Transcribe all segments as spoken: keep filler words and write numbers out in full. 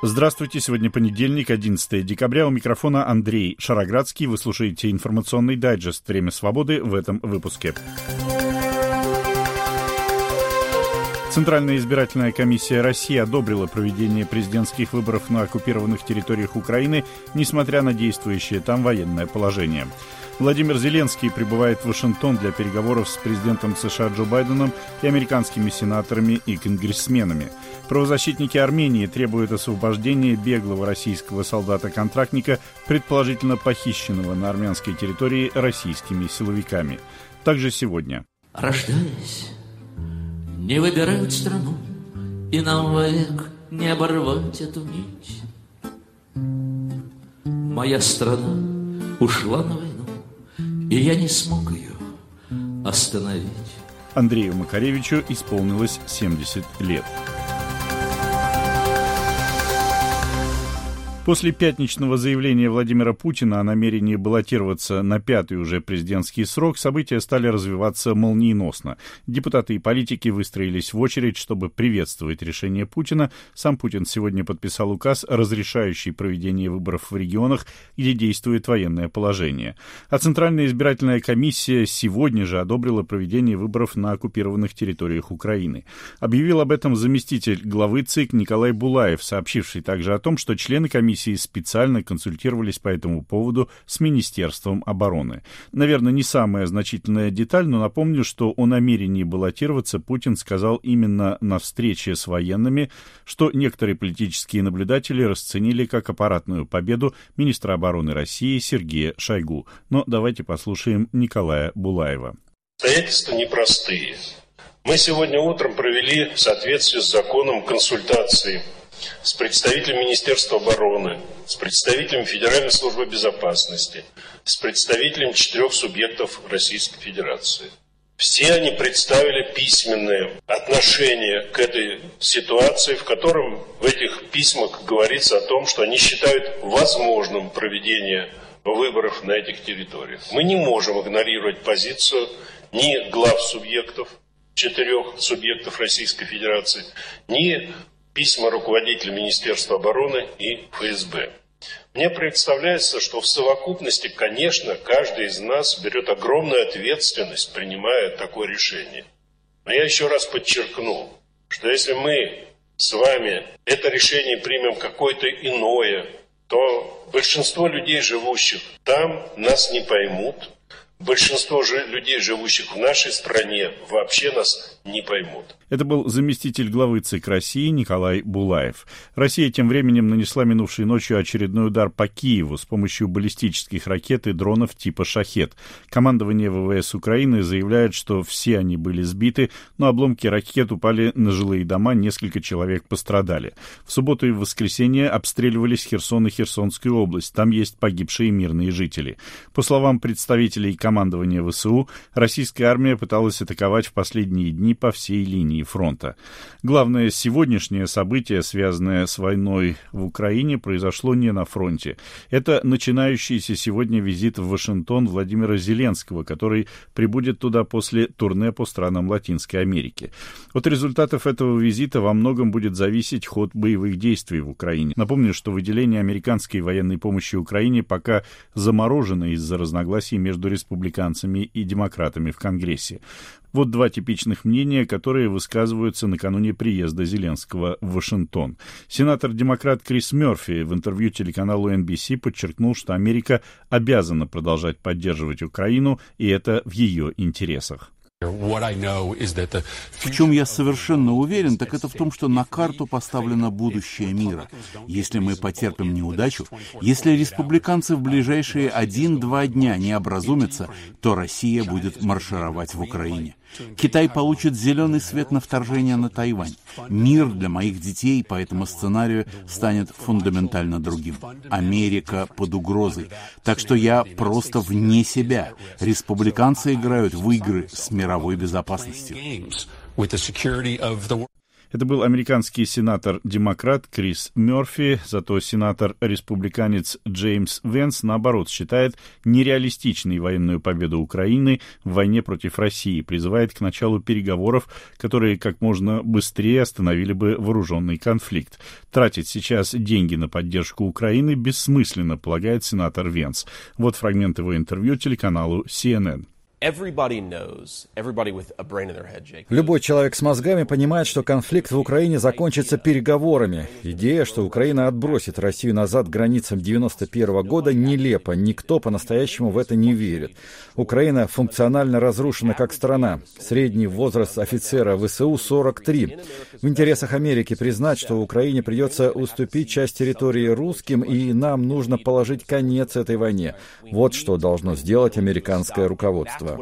Здравствуйте, сегодня понедельник, одиннадцатое декабря, у микрофона Андрей Шароградский. Вы слушаете информационный дайджест «Время свободы» в этом выпуске. Центральная избирательная комиссия России одобрила проведение президентских выборов на оккупированных территориях Украины, несмотря на действующее там военное положение. Владимир Зеленский прибывает в Вашингтон для переговоров с президентом США Джо Байденом и американскими сенаторами и конгрессменами. Правозащитники Армении требуют освобождения беглого российского солдата-контрактника, предположительно похищенного на армянской территории российскими силовиками. Также сегодня. Рождаясь, не выбирают страну, и нам век не оборвать эту нить. Моя страна ушла на войну, и я не смог ее остановить. Андрею Макаревичу исполнилось семьдесят лет. После пятничного заявления Владимира Путина о намерении баллотироваться на пятый уже президентский срок, события стали развиваться молниеносно. Депутаты и политики выстроились в очередь, чтобы приветствовать решение Путина. Сам Путин сегодня подписал указ, разрешающий проведение выборов в регионах, где действует военное положение. А Центральная избирательная комиссия сегодня же одобрила проведение выборов на оккупированных территориях Украины. Объявил об этом заместитель главы ЦИК Николай Булаев, сообщивший также о том, что члены комиссии специально консультировались по этому поводу с Министерством обороны. Наверное, не самая значительная деталь, но напомню, что о намерении баллотироваться Путин сказал именно на встрече с военными, что некоторые политические наблюдатели расценили как аппаратную победу министра обороны России Сергея Шойгу. Но давайте послушаем Николая Булаева. Обстоятельства непростые. Мы сегодня утром провели в соответствии с законом консультации с представителем Министерства обороны, с представителем Федеральной службы безопасности, с представителем четырех субъектов Российской Федерации. Все они представили письменное отношение к этой ситуации, в котором в этих письмах говорится о том, что они считают возможным проведение выборов на этих территориях. Мы не можем игнорировать позицию ни глав субъектов, четырех субъектов Российской Федерации, ни письма руководителя Министерства обороны и эф эс бэ. Мне представляется, что в совокупности, конечно, каждый из нас берет огромную ответственность, принимая такое решение. Но я еще раз подчеркну, что если мы с вами это решение примем какое-то иное, то большинство людей, живущих там, нас не поймут. Большинство же людей, живущих в нашей стране, вообще нас не поймут. Это был заместитель главы ЦИК России Николай Булаев. Россия тем временем нанесла минувшей ночью очередной удар по Киеву с помощью баллистических ракет и дронов типа «Шахед». Командование вэ вэ эс Украины заявляет, что все они были сбиты, но обломки ракет упали на жилые дома, несколько человек пострадали. В субботу и в воскресенье обстреливались Херсон и Херсонскую область. Там есть погибшие мирные жители. По словам представителей командования вэ эс у, российская армия пыталась атаковать в последние дни по всей линии фронта. Главное сегодняшнее событие, связанное с войной в Украине, произошло не на фронте. Это начинающийся сегодня визит в Вашингтон Владимира Зеленского, который прибудет туда после турне по странам Латинской Америки. От результатов этого визита во многом будет зависеть ход боевых действий в Украине. Напомню, что выделение американской военной помощи Украине пока заморожено из-за разногласий между республиканцами и демократами в Конгрессе. Вот два типичных мнения, которые высказываются накануне приезда Зеленского в Вашингтон. Сенатор-демократ Крис Мерфи в интервью телеканалу эн би си подчеркнул, что Америка обязана продолжать поддерживать Украину, и это в ее интересах. В чем я совершенно уверен, так это в том, что на карту поставлено будущее мира. Если мы потерпим неудачу, если республиканцы в ближайшие один-два дня не образумятся, то Россия будет маршировать в Украине. Китай получит зеленый свет на вторжение на Тайвань. Мир для моих детей по этому сценарию станет фундаментально другим. Америка под угрозой. Так что я просто вне себя. Республиканцы играют в игры с мировой безопасностью. Это был американский сенатор-демократ Крис Мерфи, зато сенатор-республиканец Джеймс Венс, наоборот, считает нереалистичной военную победу Украины в войне против России, призывает к началу переговоров, которые как можно быстрее остановили бы вооруженный конфликт. Тратить сейчас деньги на поддержку Украины бессмысленно, полагает сенатор Венс. Вот фрагмент его интервью телеканалу си эн эн. Любой человек с мозгами понимает, что конфликт в Украине закончится переговорами. Идея, что Украина отбросит Россию назад к границам девяносто первого года, нелепа. Никто по-настоящему в это не верит. Украина функционально разрушена как страна. Средний возраст офицера вэ эс у сорок три. В интересах Америки признать, что Украине придется уступить часть территории русским, и нам нужно положить конец этой войне. Вот что должно сделать американское руководство.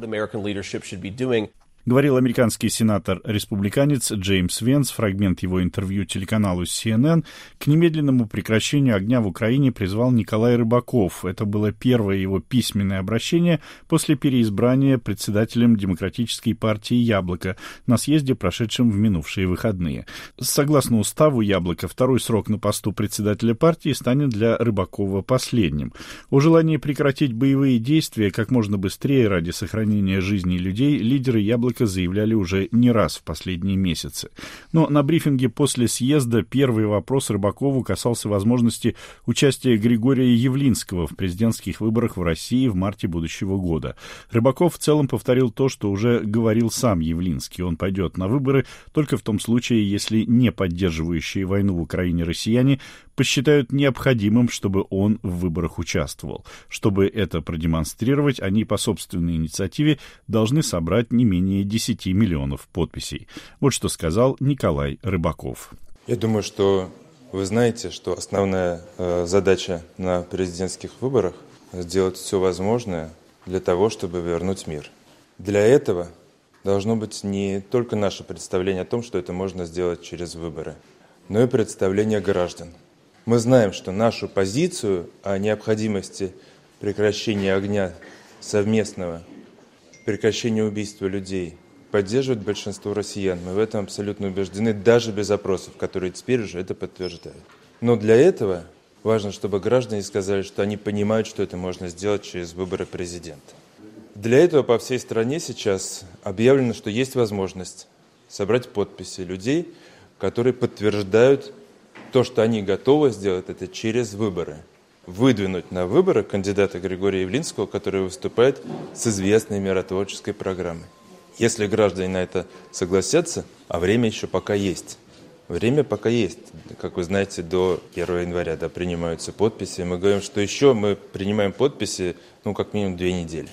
Говорил американский сенатор-республиканец Джеймс Венс, фрагмент его интервью телеканалу си эн эн. К немедленному прекращению огня в Украине призвал Николай Рыбаков. Это было первое его письменное обращение после переизбрания председателем Демократической партии «Яблоко» на съезде, прошедшем в минувшие выходные. Согласно уставу «Яблоко», второй срок на посту председателя партии станет для Рыбакова последним. О желании прекратить боевые действия как можно быстрее ради сохранения жизни людей лидеры «Яблоко» заявляли уже не раз в последние месяцы. Но на брифинге после съезда первый вопрос Рыбакову касался возможности участия Григория Явлинского в президентских выборах в России в марте будущего года. Рыбаков в целом повторил то, что уже говорил сам Явлинский. Он пойдет на выборы только в том случае, если не поддерживающие войну в Украине россияне посчитают необходимым, чтобы он в выборах участвовал. Чтобы это продемонстрировать, они по собственной инициативе должны собрать не менее десяти миллионов подписей. Вот что сказал Николай Рыбаков. Я думаю, что вы знаете, что основная э, задача на президентских выборах – сделать все возможное для того, чтобы вернуть мир. Для этого должно быть не только наше представление о том, что это можно сделать через выборы, но и представление граждан. Мы знаем, что нашу позицию о необходимости прекращения огня совместного, прекращения убийства людей поддерживает большинство россиян. Мы в этом абсолютно убеждены, даже без опросов, которые теперь уже это подтверждают. Но для этого важно, чтобы граждане сказали, что они понимают, что это можно сделать через выборы президента. Для этого по всей стране сейчас объявлено, что есть возможность собрать подписи людей, которые подтверждают то, что они готовы сделать это через выборы. Выдвинуть на выборы кандидата Григория Явлинского, который выступает с известной миротворческой программой. Если граждане на это согласятся, а время еще пока есть. Время пока есть. Как вы знаете, до первого января да, принимаются подписи. Мы говорим, что еще мы принимаем подписи, ну, как минимум две недели.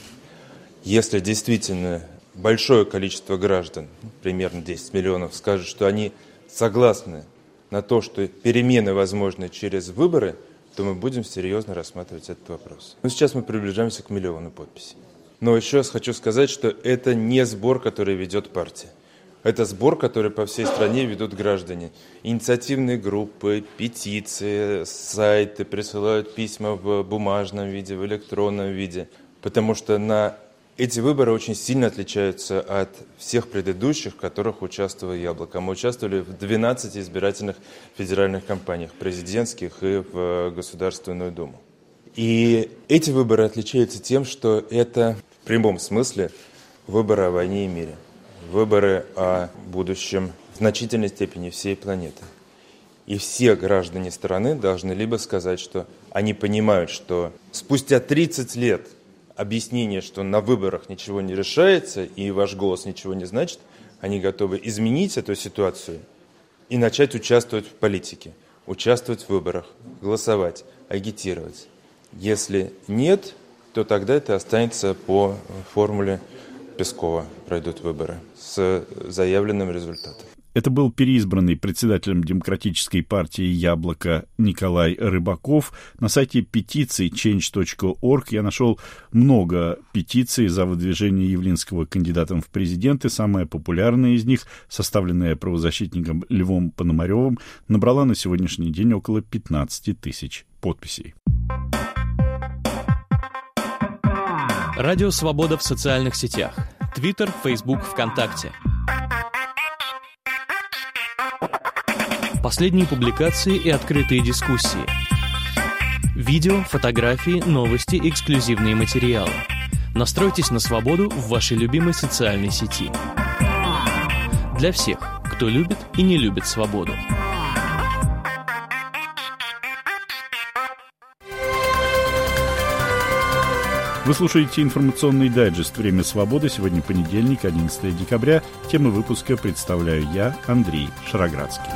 Если действительно большое количество граждан, примерно десять миллионов, скажут, что они согласны на то, что перемены возможны через выборы, то мы будем серьезно рассматривать этот вопрос. Но сейчас мы приближаемся к миллиону подписей. Но еще раз хочу сказать, что это не сбор, который ведет партия. Это сбор, который по всей стране ведут граждане. Инициативные группы, петиции, сайты присылают письма в бумажном виде, в электронном виде. Потому что на эти выборы очень сильно отличаются от всех предыдущих, в которых участвовало «Яблоко». Мы участвовали в двенадцати избирательных федеральных кампаниях, президентских и в Государственную Думу. И эти выборы отличаются тем, что это в прямом смысле выборы о войне и мире, выборы о будущем в значительной степени всей планеты. И все граждане страны должны либо сказать, что они понимают, что спустя тридцать лет объяснение, что на выборах ничего не решается и ваш голос ничего не значит, они готовы изменить эту ситуацию и начать участвовать в политике, участвовать в выборах, голосовать, агитировать. Если нет, то тогда это останется по формуле Пескова, пройдут выборы с заявленным результатом. Это был переизбранный председателем Демократической партии «Яблоко» Николай Рыбаков. На сайте петиции чейндж точка орг я нашел много петиций за выдвижение Явлинского кандидатом в президенты. Самая популярная из них, составленная правозащитником Львом Пономаревым, набрала на сегодняшний день около пятнадцати тысяч подписей. Радио «Свобода» в социальных сетях. Твиттер, Фейсбук, ВКонтакте. Последние публикации и открытые дискуссии. Видео, фотографии, новости, эксклюзивные материалы. Настройтесь на свободу в вашей любимой социальной сети. Для всех, кто любит и не любит свободу. Вы слушаете информационный дайджест «Время свободы». Сегодня понедельник, одиннадцатое декабря. Темы выпуска представляю я, Андрей Шароградский.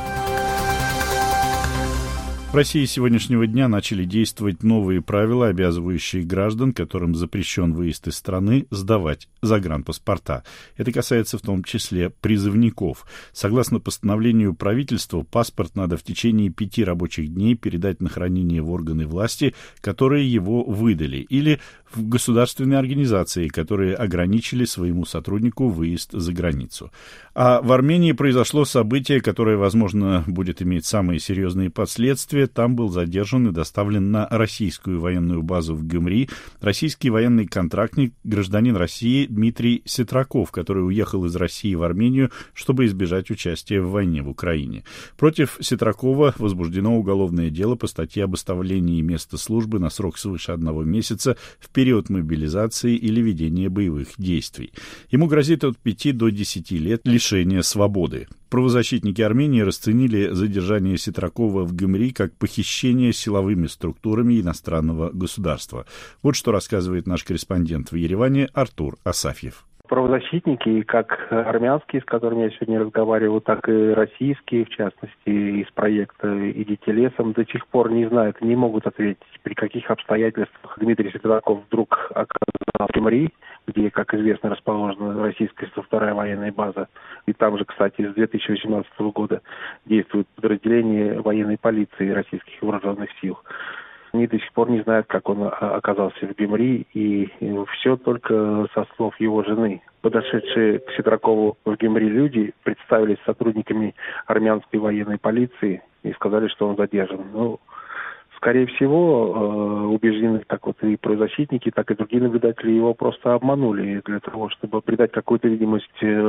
В России с сегодняшнего дня начали действовать новые правила, обязывающие граждан, которым запрещен выезд из страны, сдавать загранпаспорта. Это касается в том числе призывников. Согласно постановлению правительства, паспорт надо в течение пяти рабочих дней передать на хранение в органы власти, которые его выдали, или в государственные организации, которые ограничили своему сотруднику выезд за границу. А в Армении произошло событие, которое, возможно, будет иметь самые серьезные последствия. Там был задержан и доставлен на российскую военную базу в Гюмри российский военный контрактник, гражданин России Дмитрий Сетраков, который уехал из России в Армению, чтобы избежать участия в войне в Украине. Против Сетракова возбуждено уголовное дело по статье об оставлении места службы на срок свыше одного месяца в период мобилизации или ведения боевых действий. Ему грозит от пяти до десяти лет лишения свободы. Правозащитники Армении расценили задержание Сетракова в Гюмри как похищение силовыми структурами иностранного государства. Вот что рассказывает наш корреспондент в Ереване Артур Асафьев. Правозащитники, как армянские, с которыми я сегодня разговариваю, так и российские, в частности, из проекта «Идите лесом», до сих пор не знают, не могут ответить, при каких обстоятельствах Дмитрий Сетраков вдруг оказался в Гюмри, где, как известно, расположена российская сто вторая военная база. И там же, кстати, с две тысячи восемнадцатого года действует подразделение военной полиции российских вооруженных сил. Они до сих пор не знают, как он оказался в Гюмри, и все только со слов его жены. Подошедшие к Сетракову в Гюмри люди представились сотрудниками армянской военной полиции и сказали, что он задержан. Ну, скорее всего, убеждены как вот и правозащитники, так и другие наблюдатели его просто обманули для того, чтобы придать какую-то видимость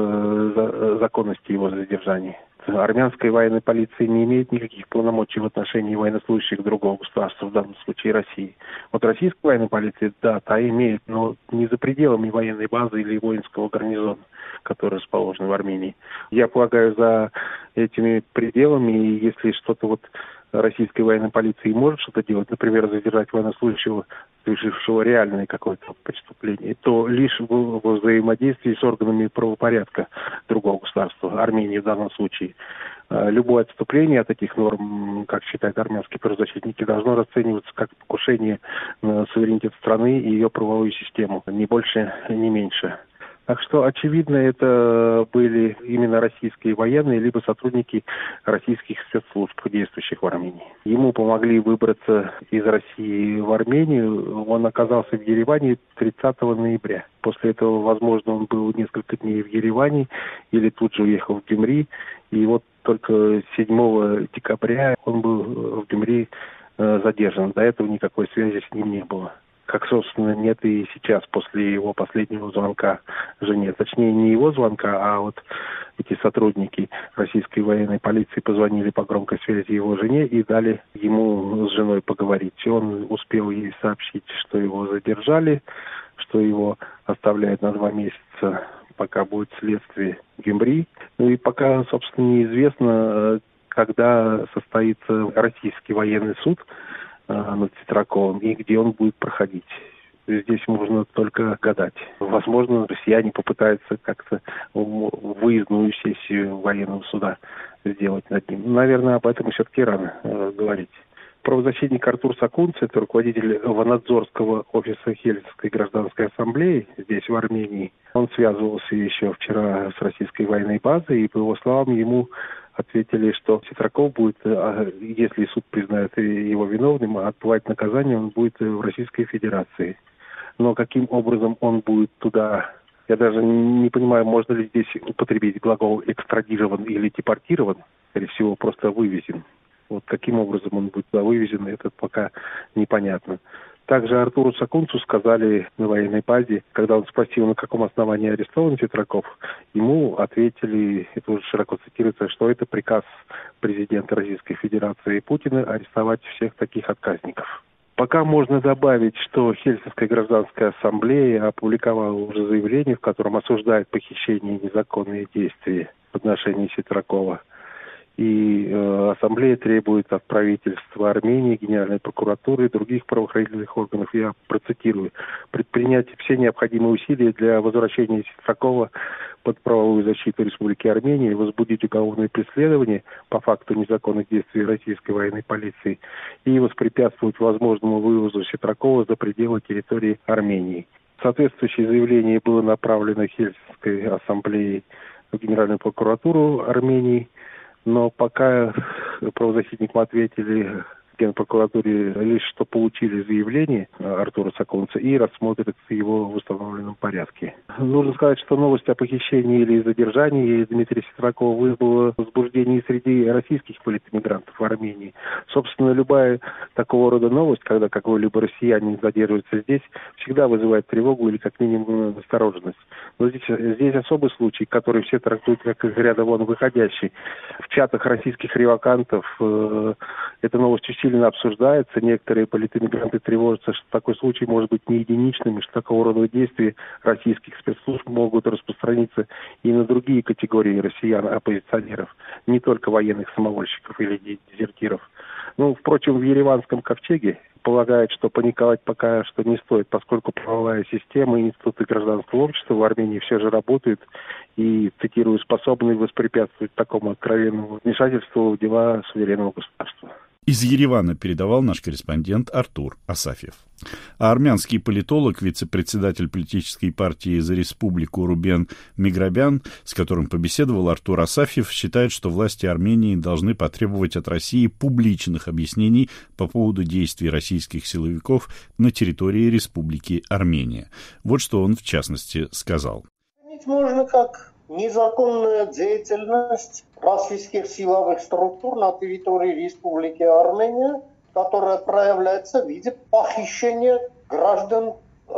законности его задержания. Армянская военная полиция не имеет никаких полномочий в отношении военнослужащих другого государства, в данном случае России. Вот российская военная полиция, да, та имеет, но не за пределами военной базы или воинского гарнизона, который расположен в Армении. Я полагаю, за этими пределами, если что-то вот российской военной полиции может что-то делать, например, задержать военнослужащего, совершившего реальное какое-то преступление, то лишь в, в взаимодействии с органами правопорядка другого государства, Армении в данном случае. Любое отступление от этих норм, как считают армянские правозащитники, должно расцениваться как покушение на суверенитет страны и ее правовую систему, ни больше, ни меньше. Так что, очевидно, это были именно российские военные, либо сотрудники российских спецслужб, действующих в Армении. Ему помогли выбраться из России в Армению. Он оказался в Ереване тридцатого ноября. После этого, возможно, он был несколько дней в Ереване или тут же уехал в Гюмри. И вот только седьмого декабря он был в Гюмри э, задержан. До этого никакой связи с ним не было. Как, собственно, нет и сейчас, после его последнего звонка жене. Точнее, не его звонка, а вот эти сотрудники российской военной полиции позвонили по громкой связи его жене и дали ему с женой поговорить. Он успел ей сообщить, что его задержали, что его оставляют на два месяца, пока будет следствие в Гюмри. Ну и пока, собственно, неизвестно, когда состоится российский военный суд над Сетраковым и где он будет проходить. Здесь можно только гадать. Возможно, россияне попытаются как-то выездную сессию военного суда сделать над ним. Наверное, об этом все-таки рано э, говорить. Правозащитник Артур Сакунц, это руководитель Ванадзорского офиса Хельсинской гражданской ассамблеи здесь, в Армении. Он связывался еще вчера с российской военной базой, и, по его словам, ему ответили, что Сетраков будет, если суд признает его виновным, отбывать наказание, он будет в Российской Федерации. Но каким образом он будет туда, я даже не понимаю, можно ли здесь употребить глагол «экстрадирован» или «депортирован», скорее всего, просто «вывезен». Вот каким образом он будет туда вывезен, это пока непонятно. Также Артуру Сакунцу сказали на военной базе, когда он спросил, на каком основании арестован Петраков, ему ответили, это уже широко цитируется, что это приказ президента Российской Федерации Путина арестовать всех таких отказников. Пока можно добавить, что Хельсинская гражданская ассамблея опубликовала уже заявление, в котором осуждает похищение и незаконные действия в отношении Петракова. И э, ассамблея требует от правительства Армении, Генеральной прокуратуры и других правоохранительных органов, я процитирую, предпринять все необходимые усилия для возвращения Петракова под правовую защиту Республики Армения, возбудить уголовное преследование по факту незаконных действий российской военной полиции и воспрепятствовать возможному вывозу Петракова за пределы территории Армении. Соответствующее заявление было направлено Хельсинской ассамблеей в Генеральную прокуратуру Армении. Но пока правозащитникам ответили в Генпрокуратуре лишь, что получили заявление Артура Сакунца и рассмотрят его в установленном порядке. Нужно сказать, что новость о похищении или задержании Дмитрия Петракова вызвала возбуждение среди российских политэмигрантов в Армении. Собственно, любая такого рода новость, когда какой-либо россиянин задерживается здесь, всегда вызывает тревогу или как минимум настороженность. Но здесь, здесь особый случай, который все трактуют как из ряда вон выходящий. В чатах российских ревакантов э, эта новость усиленно обсуждается. Некоторые политэмигранты тревожатся, что такой случай может быть не единичным, и что такого рода действия российских спецслужб могут распространиться и на другие категории россиян-оппозиционеров, не только военных самовольщиков или дезертиров. Ну, впрочем, в Ереванском ковчеге полагают, что паниковать пока что не стоит, поскольку правовая система и институты гражданского общества в Армении все же работают и, цитирую, способны воспрепятствовать такому откровенному вмешательству в дела суверенного государства. Из Еревана передавал наш корреспондент Артур Асафьев. А армянский политолог, вице-председатель политической партии «За республику» Рубен Миграбян, с которым побеседовал Артур Асафьев, считает, что власти Армении должны потребовать от России публичных объяснений по поводу действий российских силовиков на территории Республики Армения. Вот что он, в частности, сказал. Можно как незаконная деятельность российских силовых структур на территории Республики Армения, которая проявляется в виде похищения граждан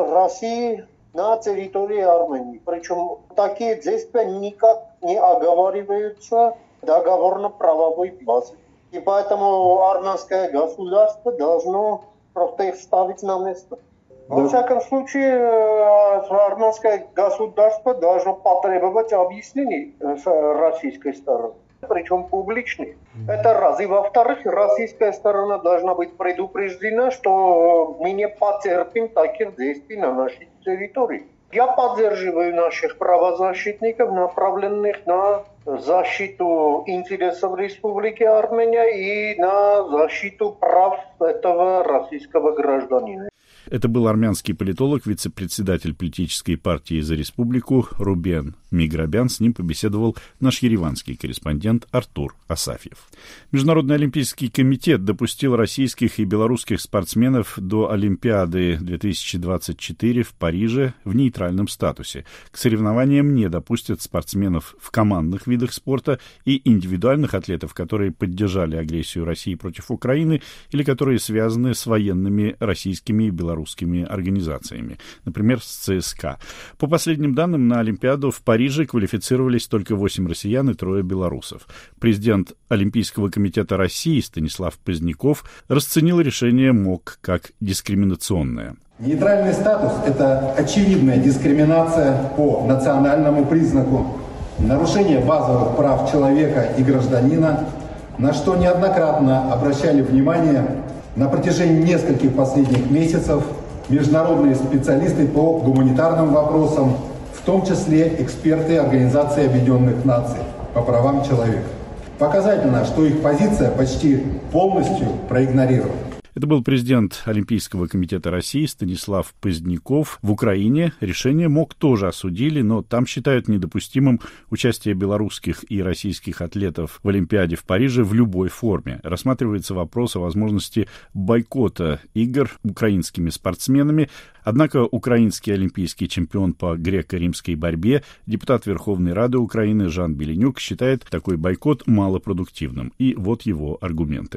России на территории Армении. Причем такие действия никак не оговариваются договорно-правовой базой. И поэтому армянское государство должно просто их ставить на место. Во всяком случае, армянское государство должно потребовать объяснений с российской стороны, причем публичных. Это раз. И во-вторых, российская сторона должна быть предупреждена, что мы не потерпим таких действий на нашей территории. Я поддерживаю наших правозащитников, направленных на защиту интересов Республики Армения и на защиту прав этого российского гражданина. Это был армянский политолог, вице-председатель политической партии «За республику» Рубен Миграбян. С ним побеседовал наш ереванский корреспондент Артур Асафьев. Международный олимпийский комитет допустил российских и белорусских спортсменов до Олимпиады две тысячи двадцать четыре в Париже в нейтральном статусе. К соревнованиям не допустят спортсменов в командных видах спорта и индивидуальных атлетов, которые поддержали агрессию России против Украины или которые связаны с военными российскими и белорусскими русскими организациями, например, с ЦСКА. По последним данным, на Олимпиаду в Париже квалифицировались только восемь россиян и трое белорусов. Президент Олимпийского комитета России Станислав Поздняков расценил решение МОК как дискриминационное. Нейтральный статус – это очевидная дискриминация по национальному признаку, нарушение базовых прав человека и гражданина, на что неоднократно обращали внимание на протяжении нескольких последних месяцев международные специалисты по гуманитарным вопросам, в том числе эксперты Организации Объединенных Наций по правам человека. Показательно, что их позиция почти полностью проигнорирована. Это был президент Олимпийского комитета России Станислав Поздняков. В Украине решение МОК тоже осудили, но там считают недопустимым участие белорусских и российских атлетов в Олимпиаде в Париже в любой форме. Рассматривается вопрос о возможности бойкота игр украинскими спортсменами. Однако украинский олимпийский чемпион по греко-римской борьбе, депутат Верховной Рады Украины Жан Беленюк считает такой бойкот малопродуктивным. И вот его аргументы.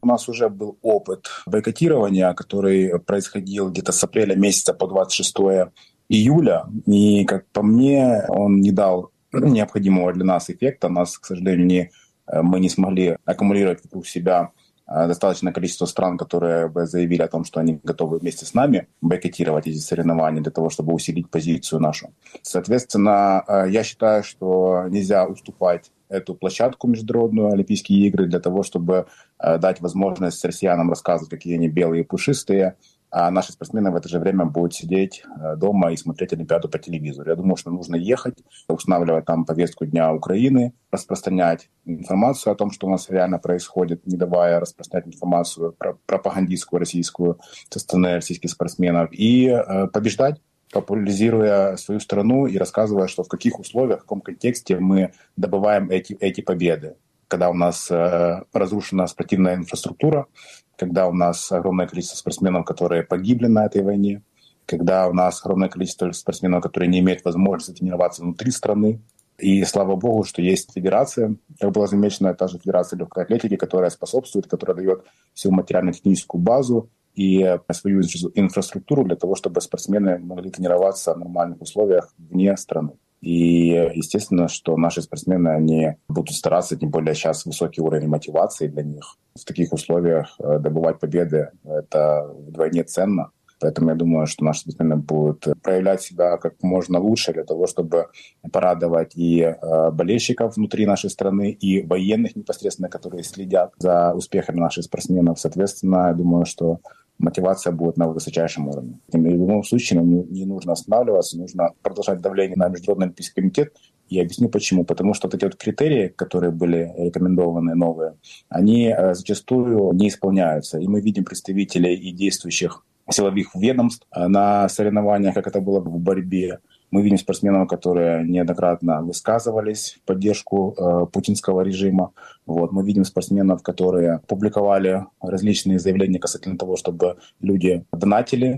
У нас уже был опыт бойкотирования, который происходил где-то с апреля месяца по двадцать шестое июля. И, как по мне, он не дал необходимого для нас эффекта. Нас, к сожалению, не, мы не смогли аккумулировать вокруг себя достаточное количество стран, которые бы заявили о том, что они готовы вместе с нами бойкотировать эти соревнования для того, чтобы усилить позицию нашу. Соответственно, я считаю, что нельзя уступать эту площадку Международную Олимпийские игры для того, чтобы дать возможность россиянам рассказывать, какие они белые и пушистые, а наши спортсмены в это же время будут сидеть дома и смотреть Олимпиаду по телевизору. Я думаю, что нужно ехать, устанавливать там повестку Дня Украины, распространять информацию о том, что у нас реально происходит, не давая распространять информацию пропагандистскую российскую со стороны российских спортсменов, и э, побеждать, популяризируя свою страну и рассказывая, что в каких условиях, в каком контексте мы добываем эти, эти победы. Когда у нас э, разрушена спортивная инфраструктура, когда у нас огромное количество спортсменов, которые погибли на этой войне, когда у нас огромное количество спортсменов, которые не имеют возможности тренироваться внутри страны. И слава богу, что есть федерация, как было замечено, та же федерация легкой атлетики, которая способствует, которая дает всю материально-техническую базу и свою инфраструктуру для того, чтобы спортсмены могли тренироваться в нормальных условиях вне страны. И естественно, что наши спортсмены, они будут стараться, тем более сейчас высокий уровень мотивации для них. В таких условиях добывать победы – это вдвойне ценно. Поэтому я думаю, что наши спортсмены будут проявлять себя как можно лучше для того, чтобы порадовать и болельщиков внутри нашей страны, и военных непосредственно, которые следят за успехами наших спортсменов. Соответственно, я думаю, что мотивация будет на высочайшем уровне. И в любом случае нам не нужно останавливаться, нужно продолжать давление на Международный Олимпийский комитет. И объясню почему. Потому что такие вот критерии, которые были рекомендованы новые, они зачастую не исполняются. И мы видим представителей и действующих силовых ведомств на соревнованиях, как это было в борьбе. Мы видим спортсменов, которые неоднократно высказывались в поддержку э, путинского режима. Вот. Мы видим спортсменов, которые публиковали различные заявления касательно того, чтобы люди донатили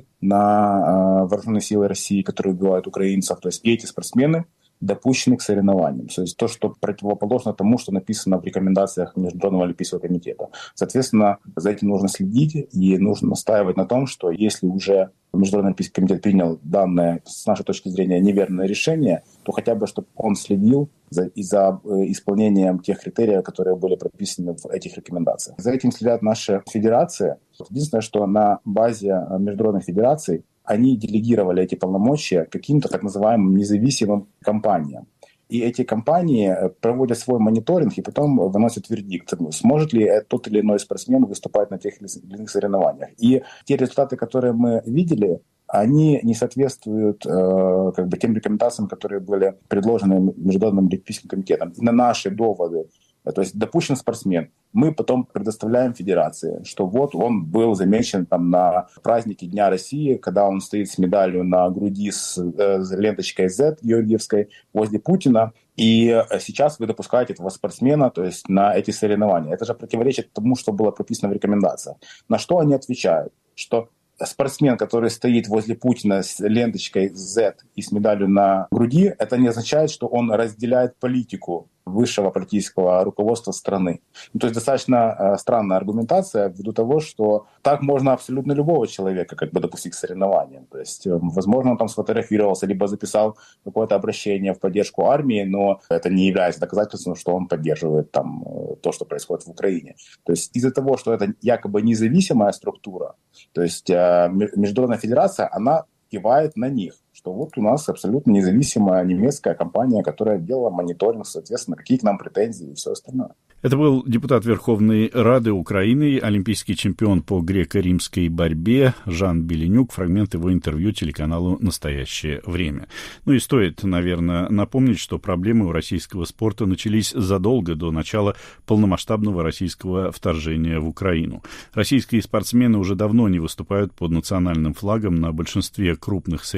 на э, вооруженные силы России, которые убивают украинцев. То есть и эти спортсмены допущены к соревнованиям. То есть то, что противоположно тому, что написано в рекомендациях Международного Олимпийского комитета. Соответственно, за этим нужно следить и нужно настаивать на том, что если уже Международный Олимпийский комитет принял данное, с нашей точки зрения, неверное решение, то хотя бы, чтобы он следил за, и за исполнением тех критериев, которые были прописаны в этих рекомендациях. За этим следят наши федерации. Единственное, что на базе международных федераций они делегировали эти полномочия каким-то так называемым независимым компаниям. И эти компании проводят свой мониторинг и потом выносят вердикт, сможет ли тот или иной спортсмен выступать на тех или иных соревнованиях. И те результаты, которые мы видели, они не соответствуют э, как бы тем рекомендациям, которые были предложены Международным Олимпийским комитетом. И на наши доводы, то есть допущен спортсмен, мы потом предоставляем федерации, что вот он был замечен там на празднике Дня России, когда он стоит с медалью на груди с, э, с ленточкой Z георгиевской возле Путина, и сейчас вы допускаете этого спортсмена, то есть на эти соревнования. Это же противоречит тому, что было прописано в рекомендациях. На что они отвечают? Что спортсмен, который стоит возле Путина с ленточкой Z и с медалью на груди, это не означает, что он разделяет политику высшего политического руководства страны. Ну, то есть достаточно э, странная аргументация ввиду того, что так можно абсолютно любого человека как бы допустить к соревнованиям. То есть, э, возможно, он там сфотографировался, либо записал какое-то обращение в поддержку армии, но это не является доказательством, что он поддерживает там э, то, что происходит в Украине. То есть из-за того, что это якобы независимая структура, то есть э, Международная федерация, она кивает на них, что вот у нас абсолютно независимая немецкая компания, которая делала мониторинг, соответственно, какие к нам претензии и все остальное. Это был депутат Верховной Рады Украины, олимпийский чемпион по греко-римской борьбе Жан Беленюк. Фрагмент его интервью телеканалу «Настоящее время». Ну и стоит, наверное, напомнить, что проблемы у российского спорта начались задолго до начала полномасштабного российского вторжения в Украину. Российские спортсмены уже давно не выступают под национальным флагом на большинстве крупных соревнований,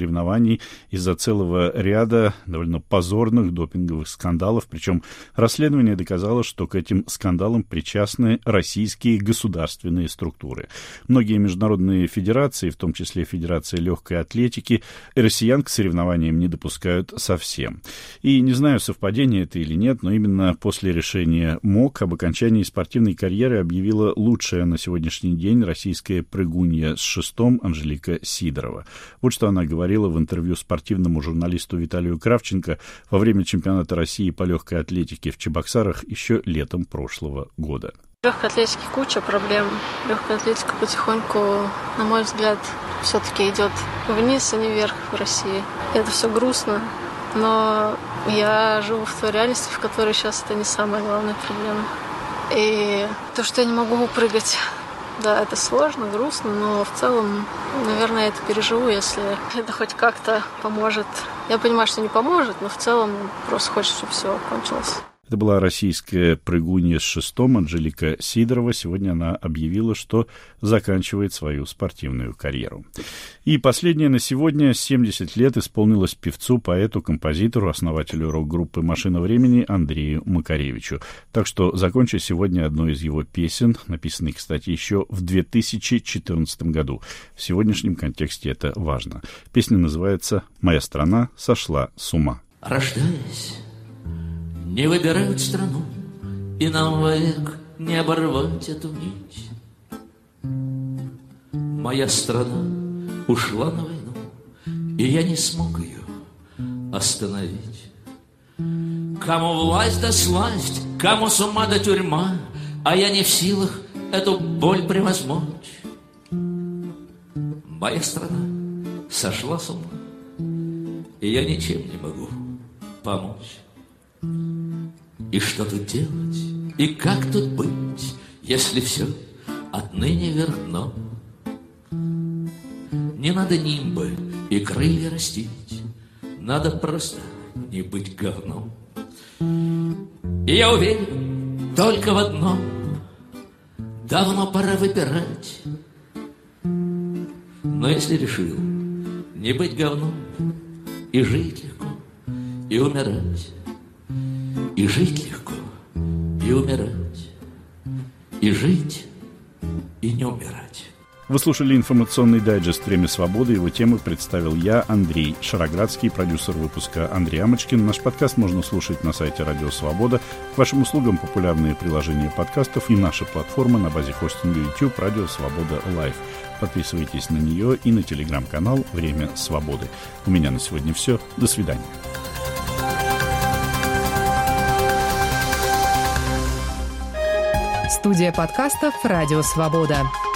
соревнований из-за целого ряда довольно позорных допинговых скандалов. Причем расследование доказало, что к этим скандалам причастны российские государственные структуры. Многие международные федерации, в том числе Федерация легкой атлетики, россиян к соревнованиям не допускают совсем. И не знаю, совпадение это или нет, но именно после решения МОК об окончании спортивной карьеры объявила лучшая на сегодняшний день российская прыгунья с шестом Анжелика Сидорова. Вот что она говорила в интервью спортивному журналисту Виталию Кравченко во время чемпионата России по легкой атлетике в Чебоксарах еще летом прошлого года. В легкой атлетике куча проблем. Легкая атлетика потихоньку, на мой взгляд, все-таки идет вниз, а не вверх в России. Это все грустно, но я живу в той реальности, в которой сейчас это не самая главная проблема. И то, что я не могу прыгать, да, это сложно, грустно, но в целом, наверное, я это переживу, если это хоть как-то поможет. Я понимаю, что не поможет, но в целом просто хочется, чтобы все кончилось. Это была российская прыгунья с шестом Анжелика Сидорова. Сегодня она объявила, что заканчивает свою спортивную карьеру. И последнее на сегодня. семьдесят лет исполнилось певцу, поэту, композитору, основателю рок-группы «Машина времени» Андрею Макаревичу. Так что закончу сегодня одной из его песен, написанной, кстати, еще в две тысячи четырнадцатом году. В сегодняшнем контексте это важно. Песня называется «Моя страна сошла с ума». Рождаясь, не выбирают страну, и нам век не оборвать эту нить. Моя страна ушла на войну, и я не смог ее остановить. Кому власть да сласть, кому с ума да тюрьма, а я не в силах эту боль превозмочь. Моя страна сошла с ума, и я ничем не могу помочь. И что тут делать, и как тут быть, если все отныне вверх дном? Не надо нимбы и крылья растить, надо просто не быть говном. И я уверен только в одном: давно пора выбирать. Но если решил не быть говном, и жить легко, и умирать, и жить легко, и умирать, и жить, и не умирать. Вы слушали информационный дайджест «Время свободы». Его темы представил я, Андрей Шароградский, продюсер выпуска Андрей Амочкин. Наш подкаст можно слушать на сайте Радио Свобода. К вашим услугам популярные приложения подкастов и наша платформа на базе хостинга YouTube «Радио Свобода Лайв». Подписывайтесь на нее и на телеграм-канал «Время свободы». У меня на сегодня все. До свидания. Студия подкастов «Радио Свобода».